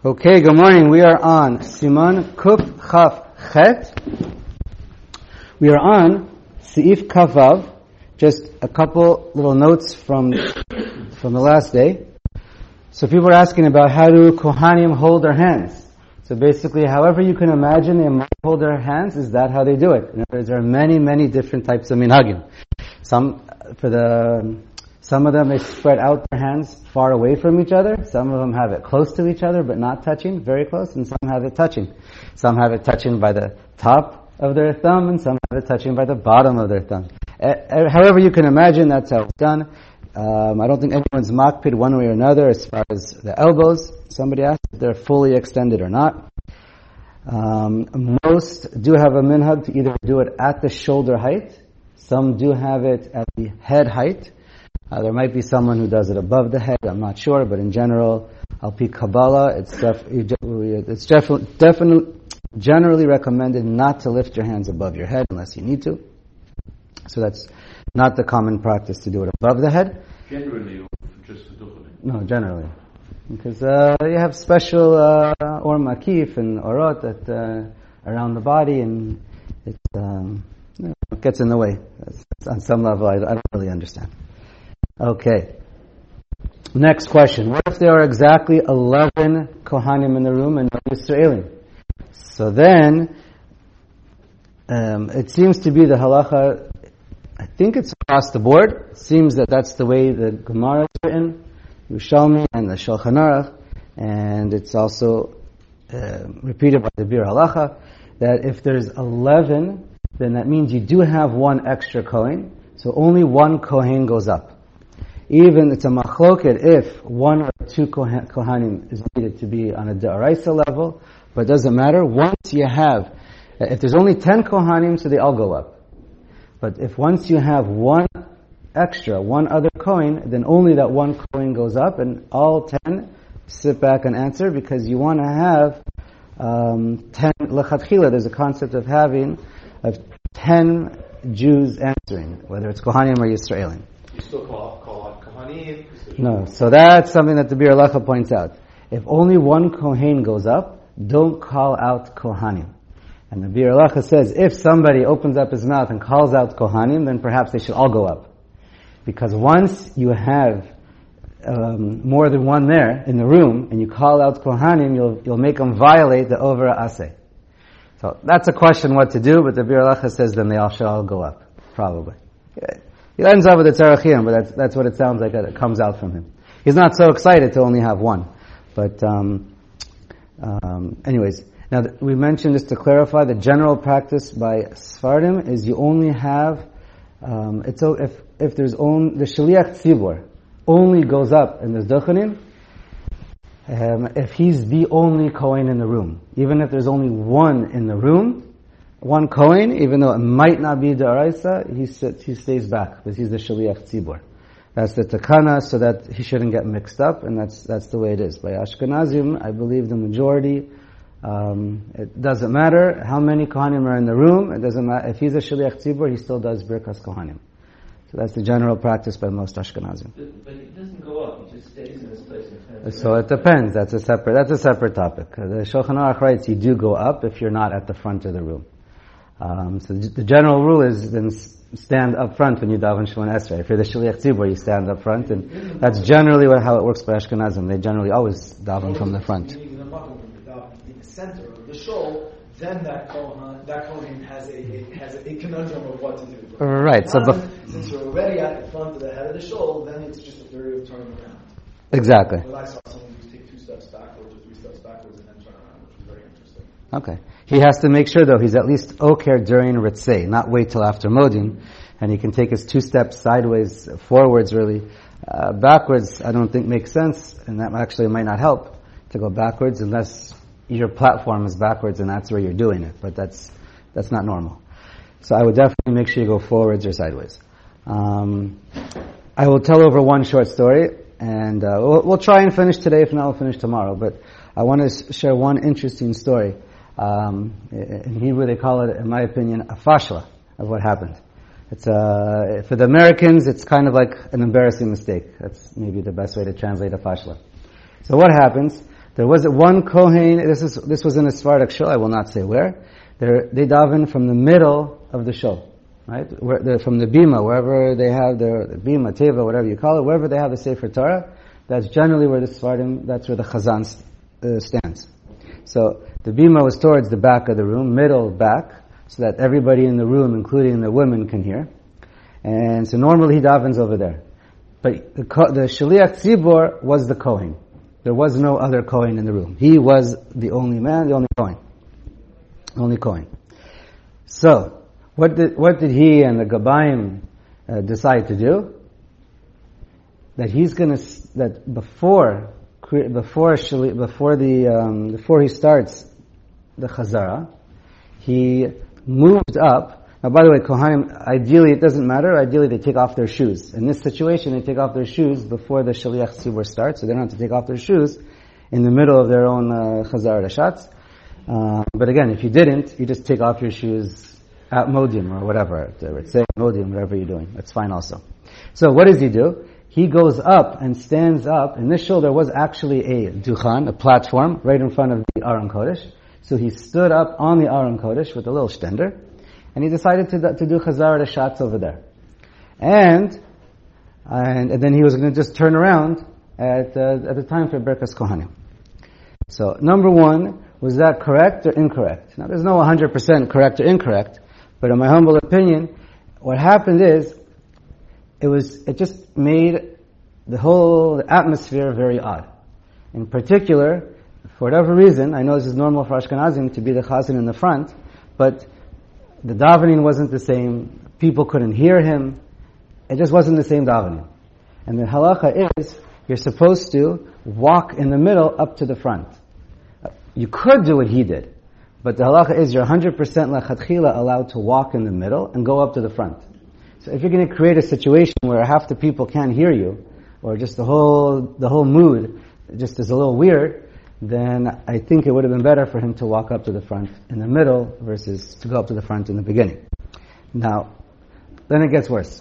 Okay, good morning. We are on Siman Kuf Chaf Chet. We are on Seif Kavav. Just a couple little notes from the last day. So people are asking about how do Kohanim hold their hands. So basically, however you can imagine they hold their hands, is that how they do it? In other words, there are many, many different types of minhagim. Some of them, they spread out their hands far away from each other. Some of them have it close to each other, but not touching, very close. And some have it touching. Some have it touching by the top of their thumb, and some have it touching by the bottom of their thumb. However you can imagine, that's how it's done. I don't think anyone's makpid one way or another as far as the elbows. Somebody asked if they're fully extended or not. Most do have a minhag to either do it at the shoulder height. Some do have it at the head height. There might be someone who does it above the head. I'm not sure, but in general, al-pi Kabbalah, it's definitely generally recommended not to lift your hands above your head unless you need to. So that's not the common practice to do it above the head. Generally, or just for duchening? No, generally, because you have special or makif and orot that around the body, and it gets in the way. That's on some level, I don't really understand. Okay. Next question. What if there are exactly 11 Kohanim in the room and no Yisraelim? So then, it seems to be the halacha, I think it's across the board. It seems that that's the way the Gemara is written, Yerushalmi and the Shulchan Aruch, and it's also repeated by the Bir Halacha, that if there's 11, then that means you do have one extra Kohen, so only one Kohen goes up. Even it's a machloket if one or two Kohanim is needed to be on a D'Oraisa level, but it doesn't matter. Once you have, if there's only 10 Kohanim, so they all go up. But if once you have one other Kohen, then only that one Kohen goes up, and all 10 sit back and answer, because you want to have 10 lechatchila. There's a concept of having 10 Jews answering, whether it's Kohanim or Yisraelim. You still call out Kohanim? No, so that's something that the Bir Halacha points out. If only one Kohen goes up, don't call out Kohanim. And the Bir Halacha says, if somebody opens up his mouth and calls out Kohanim, then perhaps they should all go up. Because once you have more than one there in the room, and you call out Kohanim, you'll make them violate the Overa Aseh. So that's a question what to do, but the Bir Halacha says then they all should all go up, probably. He ends up with the Tzarachim, but that's what it sounds like that it comes out from him. He's not so excited to only have one. But anyways, now we mentioned, just to clarify, the general practice by Sfardim is you only have if there's the Shaliach Tzibor only goes up in this Duchenim, if he's the only Kohen in the room, even if there's only one in the room, one Kohen, even though it might not be the Araisa, he stays back because he's the Shaliach Tzibor. That's the takana, so that he shouldn't get mixed up, and that's the way it is. By Ashkenazim, I believe the majority, it doesn't matter how many Kohanim are in the room, it doesn't matter. If he's a Shaliach Tzibor, he still does Birkas Kohanim. So that's the general practice by most Ashkenazim. But it doesn't go up, it just stays in this place. So it depends, that's a separate topic. The Shulchan Aruch writes you do go up if you're not at the front of the room. So the general rule is then stand up front when you daven Shemona Esrei. If you're the Shaliach Tzibor, you stand up front, and that's generally how it works by Ashkenazim. They generally always daven from the front. In the center of the shul, then that Kohen has a conundrum of what to do. Right. Since you're already at the front of the head of the shul, then it's just a theory of turning around. Exactly. But I saw someone who take 2 steps backwards or 3 steps backwards and then turn around, which was very interesting. Okay. He has to make sure, though, he's at least oker during Ritzei, not wait till after Modin, and he can take his 2 steps sideways, forwards really. Backwards, I don't think makes sense, and that actually might not help to go backwards unless your platform is backwards and that's where you're doing it, but that's not normal. So I would definitely make sure you go forwards or sideways. I will tell over one short story, and we'll try and finish today, if not we'll finish tomorrow, but I want to share one interesting story. In Hebrew they call it, in my opinion, a fashla of what happened. It's for the Americans, it's kind of like an embarrassing mistake. That's maybe the best way to translate a fashla. So what happens? There was one Kohen, this was in a Sephardic shul, I will not say where. They daven from the middle of the shul, right? From the bima, wherever they have their bima, teva, whatever you call it, wherever they have the Sefer Torah, that's generally where the Sephardim, that's where the Chazan stands. So the bima was towards the back of the room, middle back, so that everybody in the room, including the women, can hear. And so normally he davens over there. But the Shaliach Tzibor was the Kohen. There was no other Kohen in the room. He was the only man, the only Kohen. Only Kohen. So, what did he and the Gabayim decide to do? That he's gonna, that before he starts the Chazara, he moved up. Now, by the way, Kohanim, ideally, it doesn't matter. Ideally, they take off their shoes. In this situation, they take off their shoes before the Shaliach Tzibor starts, so they don't have to take off their shoes in the middle of their own Chazar Rashatz. But again, if you didn't, you just take off your shoes at Modium or whatever. Say Modium, whatever you're doing. That's fine also. So what does he do? He goes up and stands up. In this shul, there was actually a duchan, a platform, right in front of the Aron Kodesh. So he stood up on the Aron Kodesh with a little stender, and he decided to do Chazar Rashatz over there. And then he was going to just turn around at the time for Birkas Kohanim. So, number one, was that correct or incorrect? Now, there's no 100% correct or incorrect, but in my humble opinion, what happened is, it just made the whole atmosphere very odd. In particular, for whatever reason, I know this is normal for Ashkenazim to be the chazan in the front, but the davening wasn't the same. People couldn't hear him. It just wasn't the same davening. And the halacha is, you're supposed to walk in the middle up to the front. You could do what he did, but the halacha is you're 100% lechatchila allowed to walk in the middle and go up to the front. So if you're going to create a situation where half the people can't hear you, or just the whole mood just is a little weird, then I think it would have been better for him to walk up to the front in the middle versus to go up to the front in the beginning. Now, then it gets worse.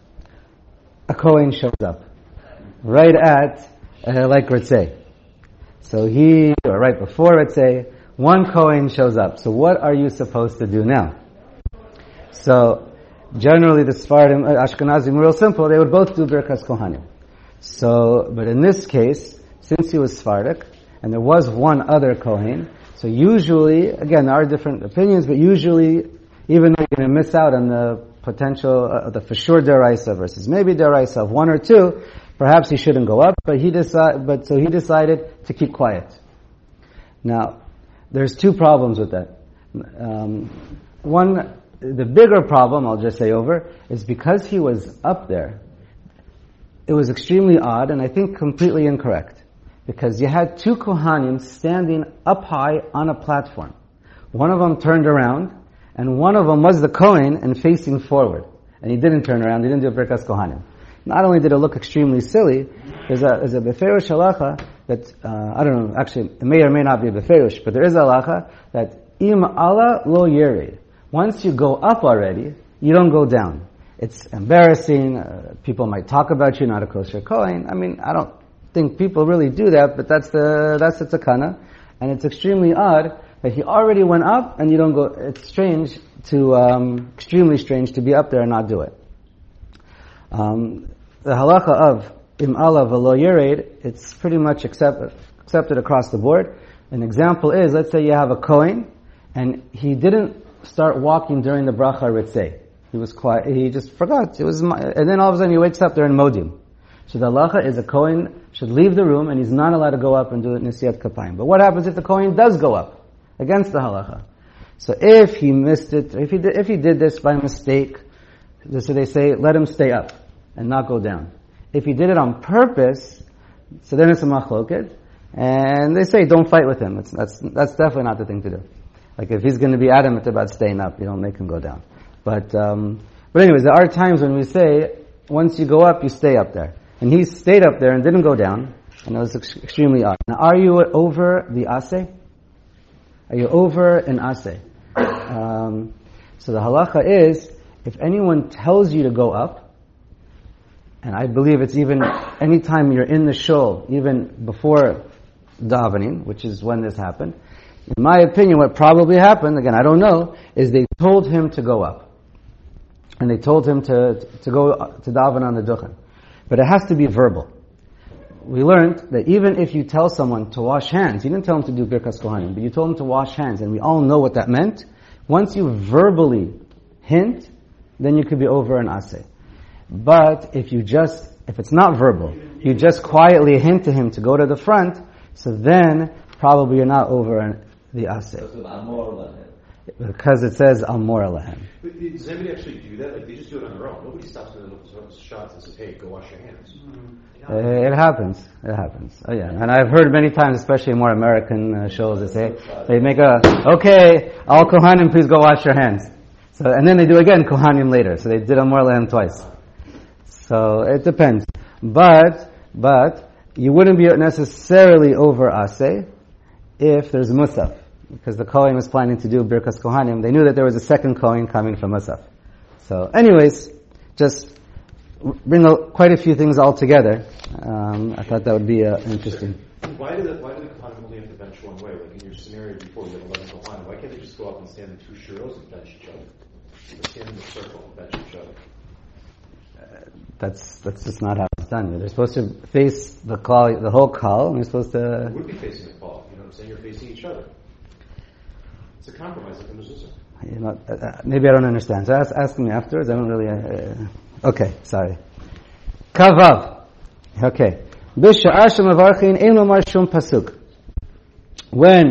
A Kohen shows up right at like Ritzei. So or right before Ritzei, one Kohen shows up. So what are you supposed to do now? So generally the Sephardim, Ashkenazim, real simple, they would both do Birkas Kohanim. So, but in this case, since he was Sephardic, and there was one other Kohen, so usually, again, there are different opinions, but usually, even though you're going to miss out on the potential, the for sure deraisa versus maybe deraisa of one or two, perhaps he shouldn't go up, so he decided to keep quiet. Now, there's two problems with that. One, the bigger problem, I'll just say over, is because he was up there, it was extremely odd, and I think completely incorrect. Because you had two Kohanim standing up high on a platform. One of them turned around, and one of them was the Kohen and facing forward. And he didn't turn around, he didn't do a Birkas Kohanim. Not only did it look extremely silly, there's a Beferish halacha that, I don't know, actually, it may or may not be a Beferish, but there is a halacha that Im Allah lo yered. Once you go up already, you don't go down. It's embarrassing, people might talk about you, not a kosher Kohen. I mean, I don't think people really do that, but that's the tzakana, and it's extremely odd that he already went up and you don't go. It's strange extremely strange to be up there and not do it. The halacha of im Allah v'lo yered, it's pretty much accepted across the board. An example is, let's say you have a Kohen and he didn't start walking during the bracha ritzei. He was quiet. He just forgot. And then all of a sudden he wakes up there in Modim. So the halacha is a Kohen should leave the room and he's not allowed to go up and do Nisiyat Kapayim. But what happens if the Kohen does go up? Against the halacha. So if he missed it, if he did this by mistake, so they say, let him stay up and not go down. If he did it on purpose, so then it's a machloket. And they say, don't fight with him. That's definitely not the thing to do. Like if he's going to be adamant about staying up, you don't make him go down. But anyways, there are times when we say, once you go up, you stay up there. And he stayed up there and didn't go down, and it was extremely odd. Now, are you over the aseh? Are you over an aseh? So the halacha is, if anyone tells you to go up, and I believe it's even any time you're in the shul, even before davening, which is when this happened. In my opinion, what probably happened, again, I don't know, is they told him to go up. And they told him to go to daven on the duchen. But it has to be verbal. We learned that even if you tell someone to wash hands, you didn't tell him to do Birkas Kohanim, but you told him to wash hands, and we all know what that meant. Once you verbally hint, then you could be over an aseh. But if it's not verbal, you just quietly hint to him to go to the front, so then probably you're not over the aseh. Because it says Amor Lahem. Does anybody actually do that? Like, they just do it on their own. Nobody stops in the middle of shots and says, hey, go wash your hands. It happens. Oh yeah. And I've heard many times, especially in more American shows, they say, they make okay, all Kohanim, please go wash your hands. So, and then they do again Kohanim later. So they did Amor Lahem twice. So it depends. But you wouldn't be necessarily over aseh if there's musaf. Because the Kohen was planning to do Birkas Kohanim, they knew that there was a second Kohen coming from Musaf. So, anyways, just bring quite a few things all together. I thought that would be interesting. Why do the Kohanim only have to bench one way? Like in your scenario before, you have 11 Kohanim. Why can't they just go up and stand in two shuros and bench each other? Or stand in a circle and bench each other? That's just not how it's done. They're supposed to face the whole call, and you're supposed to... You would be facing the call. You know what I'm saying? You're facing each other. It's a compromise like a mezuzah. Maybe I don't understand. So ask me afterwards. I don't really... okay, sorry. Kavav. Okay. B'sha'ar shemavarchin ein lomar shum pasuk. When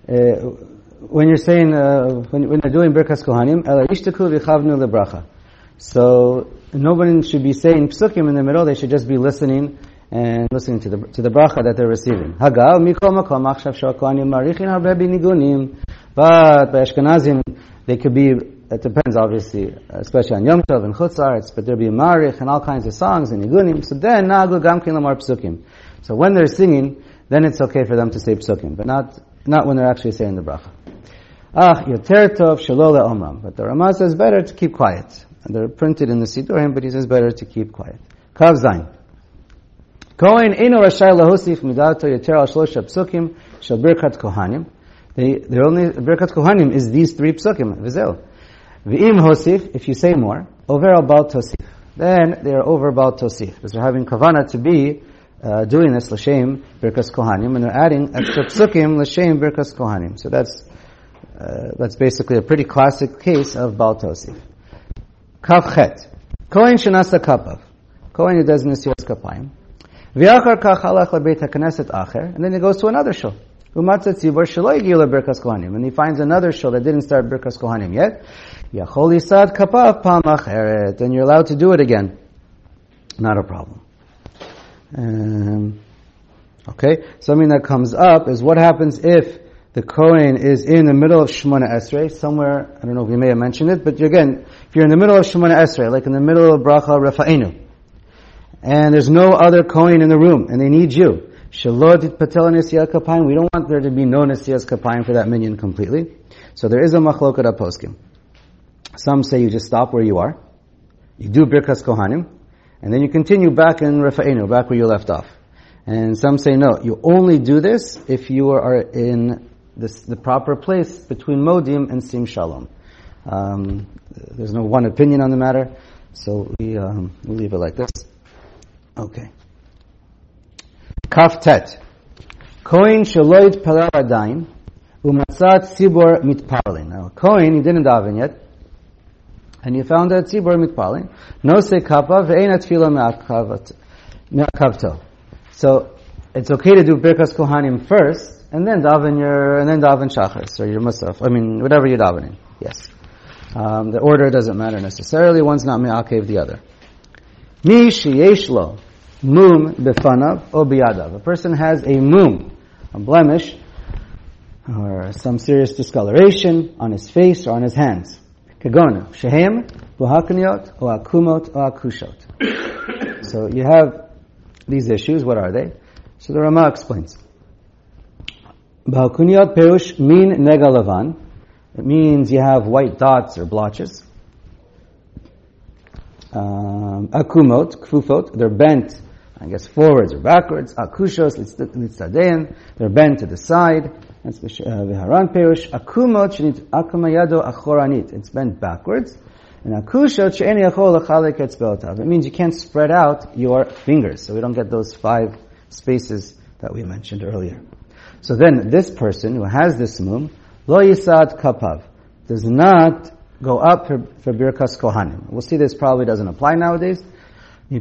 you're saying, when you're doing Birkas Kohanim, ela yishtaku v'chavnu lebracha. So, nobody should be saying psukim in the middle. They should just be listening and listening to the bracha that they're receiving. Hagav mikol makom achshav sha'kohanim marichin harbe binigunim. But by Ashkenazim, they could be, it depends obviously, especially on Yom Tov and Chutz La'aretz, but there'll be marich and all kinds of songs and nigunim. So then, nagu gam kin lamar psukim. So when they're singing, then it's okay for them to say psukim, but not when they're actually saying the bracha. Yoter tov shelo le'omram. But the Ramah says better to keep quiet. And they're printed in the Sidurim, but he says better to keep quiet. Kav Zayin. Kohen eino rashai lahosif midato yoter al shlosha psukim shel birkat kohanim. The only Birkat Kohanim is these three psukim. V'zeu. V'im hosif, if you say more, over al bal tosif. Then they are over bal tosif. Because they're having kavana to be doing this l'shem Birkas Kohanim, and they're adding extra psukim l'shem Birkas Kohanim. So that's basically a pretty classic case of bal tosif. Kav chet. Kohen shenasa kapav. Kohen who does nisiyos kapayim. V'achar kach halach lebeit haKnesset acher, and then he goes to another shul. And he finds another shul that didn't start Birkas Kohanim yet. Yachol yisad kapav pam acheret, and you're allowed to do it again. Not a problem. Okay, something that comes up is what happens if the Kohen is in the middle of Shemona Esrei, somewhere, I don't know if we may have mentioned it, but again, if you're in the middle of Shemona Esrei, like in the middle of Bracha Refa'enu, and there's no other Kohen in the room, and they need you, Shalot Patel Nisiyas Kapayim. We don't want there to be no Nisiyas Kapayim for that minyan completely. So there is a machloket poskim. Some say you just stop where you are, you do Birkas Kohanim, and then you continue back in Refa'enu, back where you left off. And some say no, you only do this if you are in the proper place between Modim and Sim Shalom. There's no one opinion on the matter, so we leave it like this. Okay. Kaf Tet. Kohen sheloid palar adayin umatzat tzibor mitparlin. Now, Kohen, he didn't daven yet, and he found that tzibor mitparlin. No se kappa ve'ein atfila me'akavto. So it's okay to do Birkas Kohanim first, and then daven Shachris or your Musaf. I mean, whatever you're davening. Yes. The order doesn't matter necessarily. One's not me'akev the other. Mi sheyesh lo mum befanav o biyadav. A person has a mum, a blemish, or some serious discoloration on his face or on his hands. Kagona, shehem, buhakaniot, o akumot, o akushot. So you have these issues. What are they? So the Ramah explains. Bahakuniot perush min negalavan. It means you have white dots or blotches. Akumot, kfufot, they're bent I guess forwards or backwards. Akushos litzadein, they're bent to the side. That's v'haran perush. Akumot shenit akumayado achoranit, it's bent backwards. And akushot she'eni yachol lechalek etzbeotav, it means you can't spread out your fingers, so we don't get those 5 spaces that we mentioned earlier. So then, this person who has this mum, lo yisad kapav, does not go up for birkas kohanim. We'll see this probably doesn't apply nowadays. Why?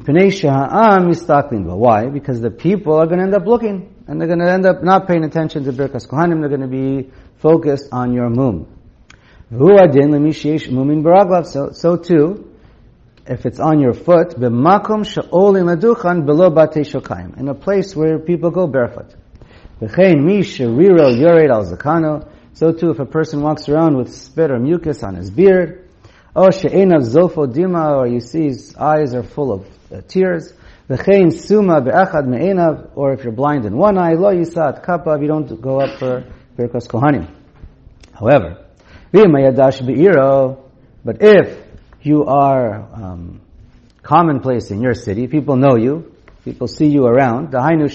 Because the people are going to end up looking, and they're going to end up not paying attention to birkas kohanim. They're going to be focused on your mum. So too, if it's on your foot, in a place where people go barefoot. So too, if a person walks around with spit or mucus on his beard, or you see his eyes are full of tears, or if you're blind in one eye, you don't go up for birkas kohanim. However, but if you are commonplace in your city, people know you, people see you around,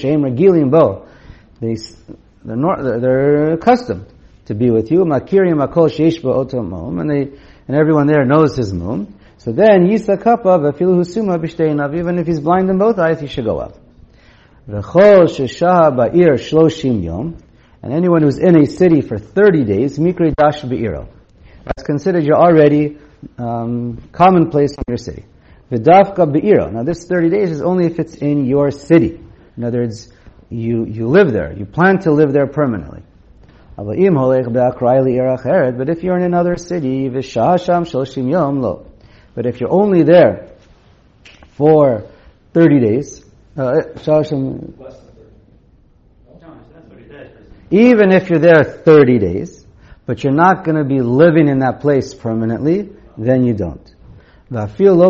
they're accustomed to be with you, and everyone there knows his mum. So then, even if he's blind in both eyes, he should go up. And anyone who's in a city for 30 days, that's considered you're already commonplace in your city. Now this 30 days is only if it's in your city. In other words, you live there. You plan to live there permanently. But if you're in another city, but if you're only there for 30 days, even if you're there 30 days, but you're not going to be living in that place permanently, then you don't. And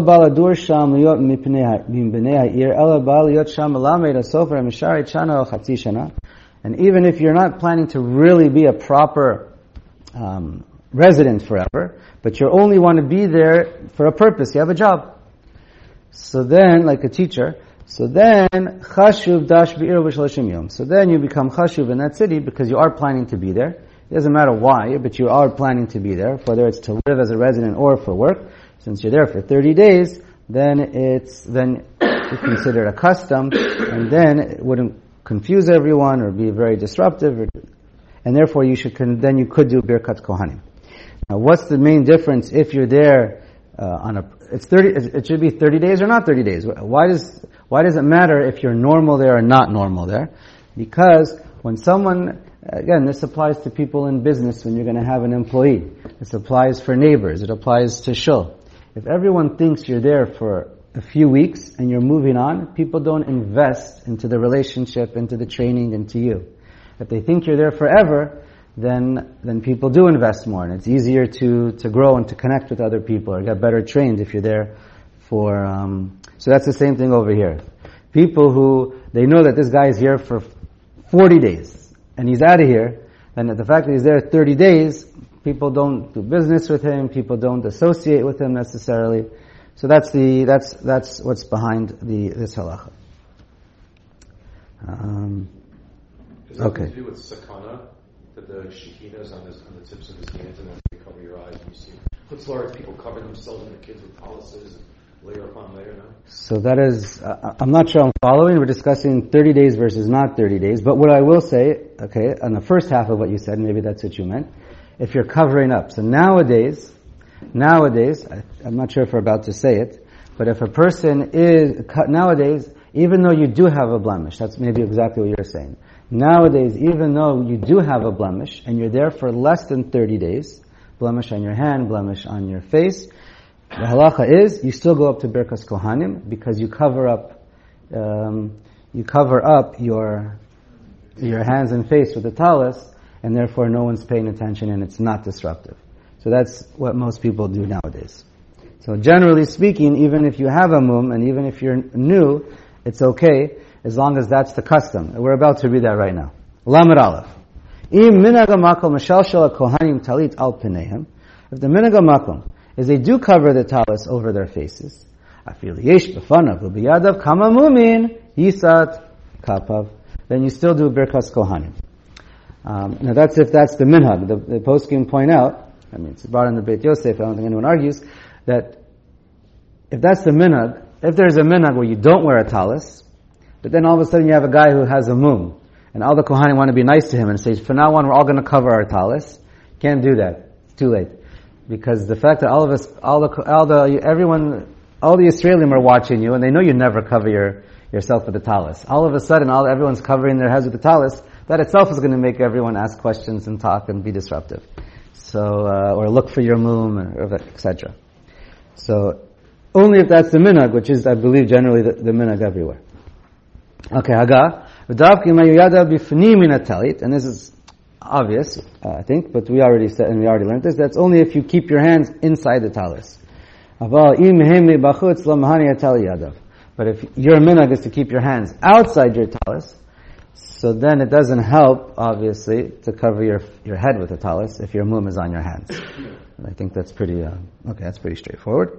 even if you're not planning to really be a proper resident forever, but you only want to be there for a purpose, you have a job. So then, like a teacher, so then chashuv dash be'ir v'shloshim yom. So then you become chashuv in that city because you are planning to be there. It doesn't matter why, but you are planning to be there, whether it's to live as a resident or for work. Since you're there for 30 days, then you consider it a custom, and then it wouldn't confuse everyone or be very disruptive, and therefore you could do birkat kohanim. Now, what's the main difference if you're there it should be 30 days or not 30 days? Why does it matter if you're normal there or not normal there? Because when someone, again, this applies to people in business when you're going to have an employee. This applies for neighbors. It applies to shul. If everyone thinks you're there for a few weeks and you're moving on, people don't invest into the relationship, into the training, into you. If they think you're there forever, then people do invest more, and it's easier to grow and to connect with other people or get better trained if you're there for, so that's the same thing over here. People who, they know that this guy is here for 40 days, and he's out of here, then the fact that he's there 30 days, people don't do business with him, people don't associate with him necessarily. So that's what's behind this halacha. Does that Okay. have to do with sakana? That the shekhinah is on the tips of his hands, and then they cover your eyes, and you see Chutzlaritz people cover themselves and their kids with palaces, layer upon layer now? So that is, I'm not sure I'm following. We're discussing 30 days versus not 30 days. But what I will say, okay, on the first half of what you said, maybe that's what you meant, if you're covering up. So nowadays, I'm not sure if we're about to say it, but if a person nowadays, even though you do have a blemish, that's maybe exactly what you're saying. Nowadays, even though you do have a blemish, and you're there for less than 30 days, blemish on your hand, blemish on your face, the halacha is, you still go up to Birkas Kohanim, because you cover up your hands and face with the talis, and therefore no one's paying attention and it's not disruptive. So that's what most people do nowadays. So generally speaking, even if you have a mum, and even if you're new, it's okay, as long as that's the custom. We're about to read that right now. Lamed Aleph. Im minhag hamakom meshalshel hakohanim talit al pneihem. If the minhag hamakom is they do cover the talis over their faces, afil yesh b'fanav u'biyadav kama mumin Yisad Kapav, then you still do Birkas Kohanim. Now that's if that's the minhag. The poskim point out, I mean, it's brought in the Beit Yosef, I don't think anyone argues, that if that's the minhag, if there's a minhag where you don't wear a talis, but then all of a sudden you have a guy who has a mum, and all the Kohanim want to be nice to him and say, for now on, we're all going to cover our talis. Can't do that. It's too late. Because the fact that all the Israelim are watching you, and they know you never cover yourself with the talis. All of a sudden, everyone's covering their heads with the talis. That itself is going to make everyone ask questions and talk and be disruptive. So, or look for your mum, or etc. So, only if that's the minhag, which is, I believe, generally the minhag everywhere. Okay, Haga. And this is obvious, I think, but we already said, and we already learned this, that's only if you keep your hands inside the talis. But if your minhag is to keep your hands outside your talis, so then it doesn't help, obviously, to cover your head with the talis if your mum is on your hands. And I think that's pretty, that's pretty straightforward.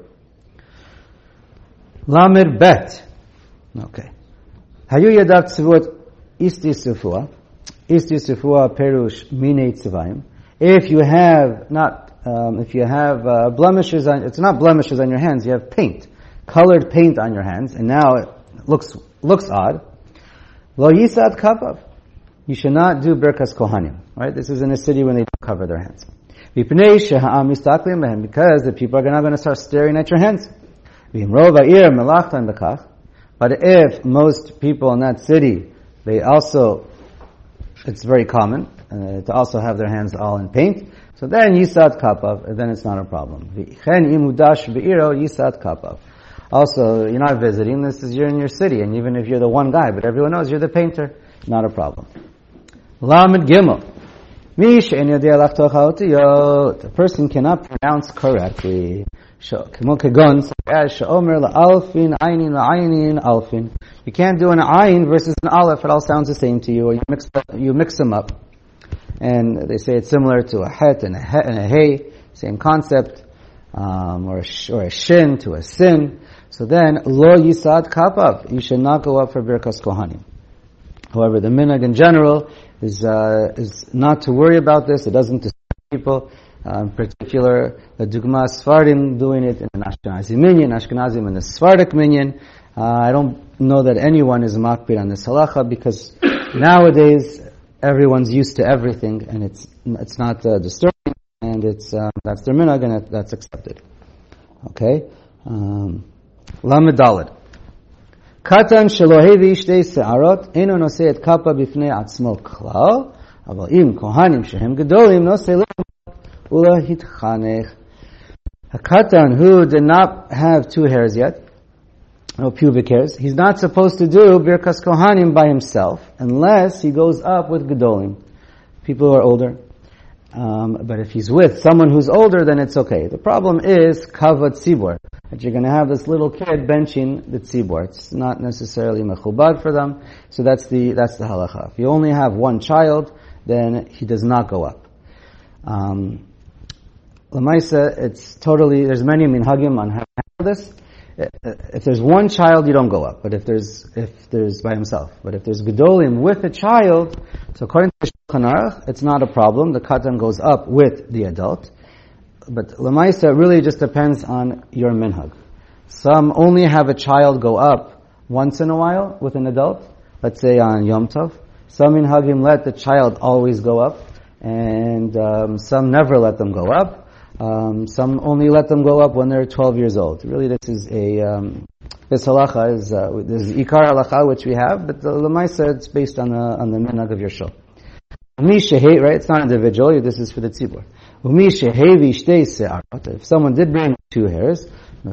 Lamed bet. Okay. Hayu yadav tzivot isti sifua. Isti sifua perush minei tzivayim. If you have blemishes on, it's not blemishes on your hands, you have paint, colored paint on your hands, and now it looks odd. Lo yisad kapav. You should not do Birkas Kohanim. Right? This is in a city when they don't cover their hands. Because the people are not going to start staring at your hands. But if most people in that city, it's very common to also have their hands all in paint, so then yisad kapav, then it's not a problem. Yisad kapav. Also, you're not visiting, you're in your city, and even if you're the one guy, but everyone knows you're the painter, not a problem. Lamed Gimel. A person cannot pronounce correctly. You can't do an ayin versus an aleph, it all sounds the same to you, or you mix them up. And they say it's similar to a het and a hey, same concept, or a shin to a sin. So then, lo yisad kapav, you should not go up for Birkas Kohanim. However, the minhag in general is not to worry about this. It doesn't disturb people. In particular, the Dugma Sfardim doing it in an Ashkenazi minyan, Ashkenazim in the Sephardic minyan. I don't know that anyone is makbid on this halacha because nowadays everyone's used to everything and it's not disturbing, and that's their minhag and that's accepted. Okay, Lamed Daled. Katan shelo hevi shtei se'arot eno noseh et kappa bifnei atzmo klal, aval im kohanim shehem gedolim noseh ula hitchanech. A katan who did not have 2 hairs yet, no pubic hairs, he's not supposed to do Birkas Kohanim by himself unless he goes up with gedolim, people who are older. But if he's with someone who's older, then it's okay. The problem is kavod tzibor, that you're going to have this little kid benching the tzibor. It's not necessarily mechubad for them. So that's the halacha. If you only have one child, then he does not go up. Lamaisa, there's many minhagim on how to handle this. If there's one child, you don't go up. But if there's by himself. But if there's gedolim with a child, so according to Shulchan Aruch, it's not a problem. The katan goes up with the adult. But Lamaisa, it really just depends on your minhag. Some only have a child go up once in a while with an adult. Let's say on Yom Tov. Some minhagim let the child always go up. And some never let them go up. Some only let them go up when they're 12 years old. Really, this is this halacha is ikar halacha which we have, but the lemaisa it's based on the minhag of your shul. Right? It's not individual. This is for the tzibur. If someone did bring 2 hairs,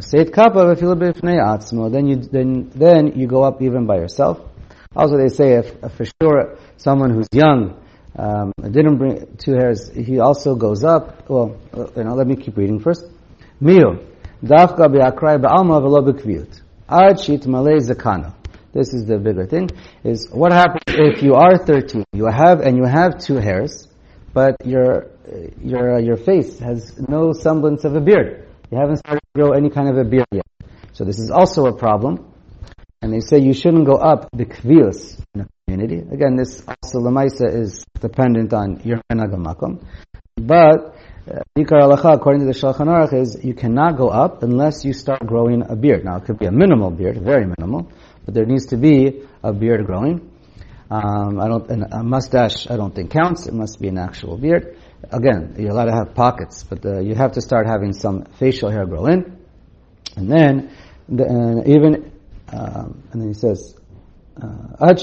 then you go up even by yourself. Also, they say if for sure someone who's young didn't bring 2 hairs, he also goes up. Well, let me keep reading first. Mio, dafka be'akrai ba'alma v'lo b'kviyut. Ad shit malei zakana. This is the bigger thing, is what happens if you are 13, you have 2 hairs, but your face has no semblance of a beard. You haven't started to grow any kind of a beard yet. So this is also a problem. And they say you shouldn't go up b'kvius in a community. Again, this also lemaisa is dependent on your menhag makom. But Ikar halacha, according to the Shulchan Aruch, is you cannot go up unless you start growing a beard. Now, it could be a minimal beard, very minimal, but there needs to be a beard growing. A mustache, I don't think counts. It must be an actual beard. Again, you're allowed to have pockets, but you have to start having some facial hair grow in. And then, and then he says, then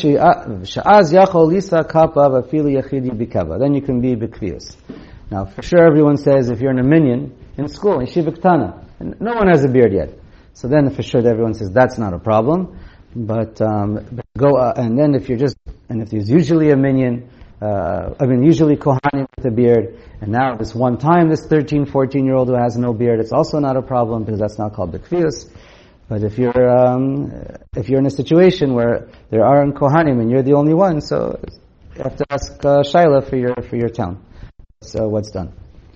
you can be b'kvius. Now, for sure, everyone says if you're in a minyan in school, in Yeshiva Ketana, and no one has a beard yet. So then, for sure, everyone says that's not a problem. But go and then if there's usually a minyan, usually kohanim with a beard, and now this one time, this 13, 14-year-old who has no beard, it's also not a problem because that's not called b'kvius. But if you're in a situation where there aren't kohanim and you're the only one, so you have to ask Shaila for your town. So what's done?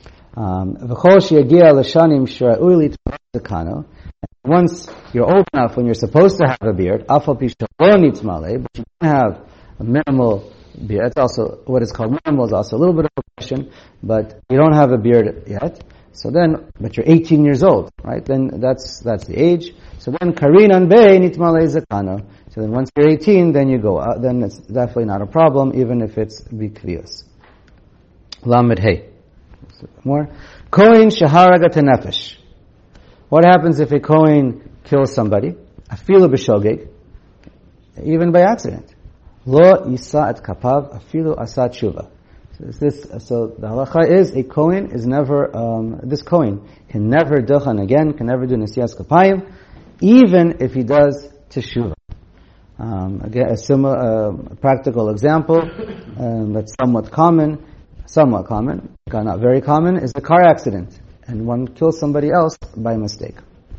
Once you're old enough, when you're supposed to have a beard, but you don't have a minimal beard. It's also what is called minimal is also a little bit of a question, but you don't have a beard yet. So then, but you're 18 years old, right? Then that's the age. So then karinan bei nitmale zakano. So then once you're 18, then you go out. Then it's definitely not a problem, even if it's bikvius. Lamed Hey. More. Kohen shaharaga tenefesh. What happens if a Kohen kills somebody? Afilu b'shogeg. Even by accident. Lo yisa et kapav afilu asa tshuva. So the halacha is a Kohen is never, this Kohen can never duchan again, can never do nesiyas kapayim, even if he does teshuva. Again, a similar, practical example, that's somewhat common, not very common, is a car accident, and one kills somebody else by mistake.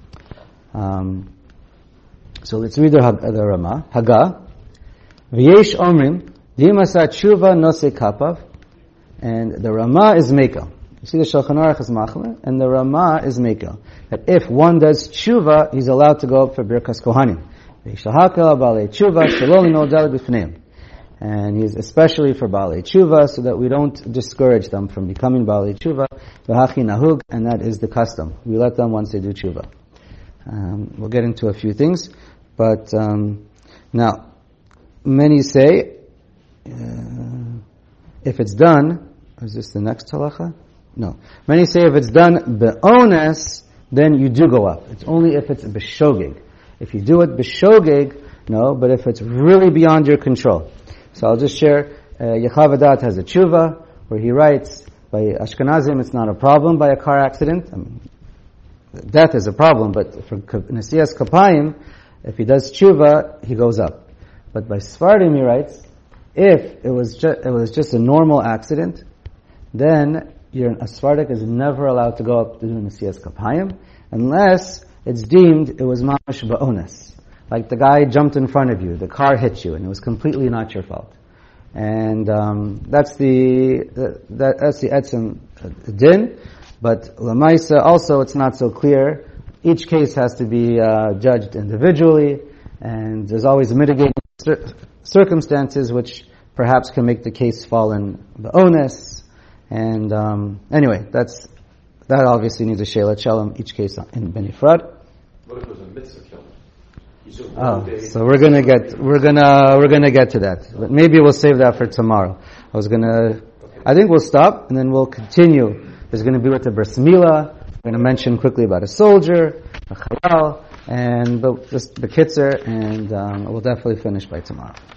So let's read the Rama. Haga. V'yesh omrim, d'imasa tshuva nose kapav, and the Rama is Mekel. You see the Shulchan Aruch is Machler, and the Rama is Mekel. That if one does tshuva, he's allowed to go up for Birkas Kohanim. V'yishahakel ba'alei tshuva, shalom l'nodel b'fneim. And he's especially for Baalei Tshuva, so that we don't discourage them from becoming Baalei Tshuva. V'hachi nahug, and that is the custom. We let them once they do Tshuva. We'll get into a few things, but now, many say, if it's done, is this the next halacha? No. Many say if it's done be'ones, then you do go up. It's only if it's b'shogeg. If you do it b'shogeg, no, but if it's really beyond your control. So I'll just share, Yechavadat has a tshuva, where he writes, by Ashkenazim it's not a problem by a car accident. Death is a problem, but for Nesiyas Kapayim, if he does tshuva, he goes up. But by Sfardim he writes, if it was just a normal accident, then a Sfardik is never allowed to go up to do Nesiyas Kapayim, unless it's deemed it was mamash ba'ones. Like the guy jumped in front of you, the car hit you, and it was completely not your fault. And that's the etzem din. But lamaisa also, it's not so clear. Each case has to be judged individually, and there's always mitigating circumstances which perhaps can make the case fall in the onus. And anyway, that obviously needs a sheila shalom, each case in benifrad. What if it was a mitzvah killing? So we're gonna get to that, but maybe we'll save that for tomorrow. I think we'll stop and then we'll continue. There's going to be with the bris milah. We're going to mention quickly about a soldier, a chayal, and just the kitzer, and we'll definitely finish by tomorrow.